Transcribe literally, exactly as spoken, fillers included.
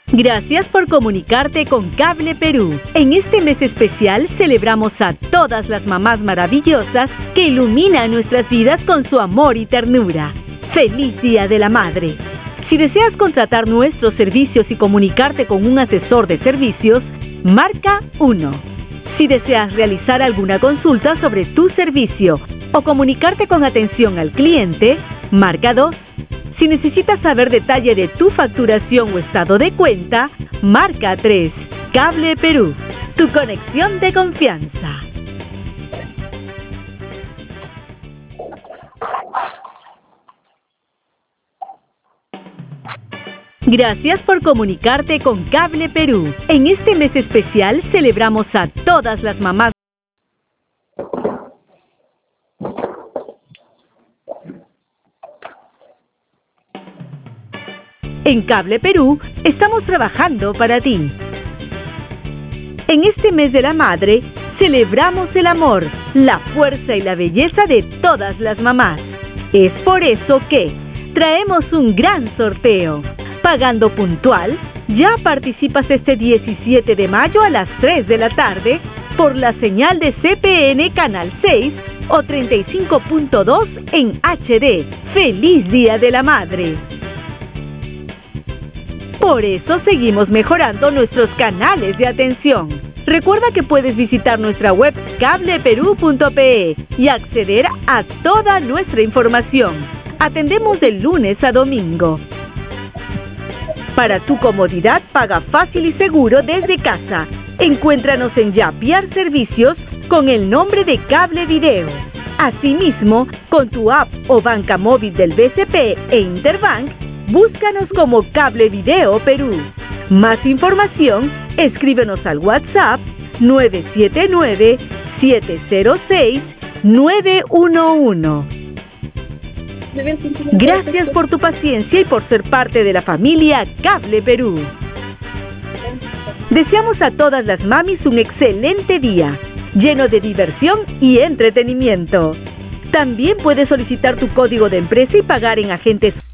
Gracias por comunicarte con Cable Perú. En este mes especial celebramos a todas las mamás maravillosas que iluminan nuestras vidas con su amor y ternura. ¡Feliz Día de la Madre! Si deseas contratar nuestros servicios y comunicarte con un asesor de servicios, marca uno. Si deseas realizar alguna consulta sobre tu servicio o comunicarte con atención al cliente, marca dos. Si necesitas saber detalle de tu facturación o estado de cuenta, marca tres. Cable Perú, tu conexión de confianza. Gracias por comunicarte con Cable Perú. En este mes especial celebramos a todas las mamás. En Cable Perú estamos trabajando para ti. En este mes de la madre, celebramos el amor, la fuerza y la belleza de todas las mamás. Es por eso que traemos un gran sorteo. Pagando puntual, ya participas este diecisiete de mayo a las tres de la tarde por la señal de C P N Canal seis o treinta y cinco punto dos en H D. ¡Feliz Día de la Madre! Por eso seguimos mejorando nuestros canales de atención. Recuerda que puedes visitar nuestra web cable perú punto pe y acceder a toda nuestra información. Atendemos de lunes a domingo. Para tu comodidad, paga fácil y seguro desde casa. Encuéntranos en Yapiar Servicios con el nombre de Cable Video. Asimismo, con tu app o banca móvil del B C P e Interbank, búscanos como Cable Video Perú. Más información, escríbenos al WhatsApp nueve siete nueve, siete cero seis, nueve uno uno. Gracias por tu paciencia y por ser parte de la familia Cable Perú. Deseamos a todas las mamis un excelente día, lleno de diversión y entretenimiento. También puedes solicitar tu código de empresa y pagar en agentes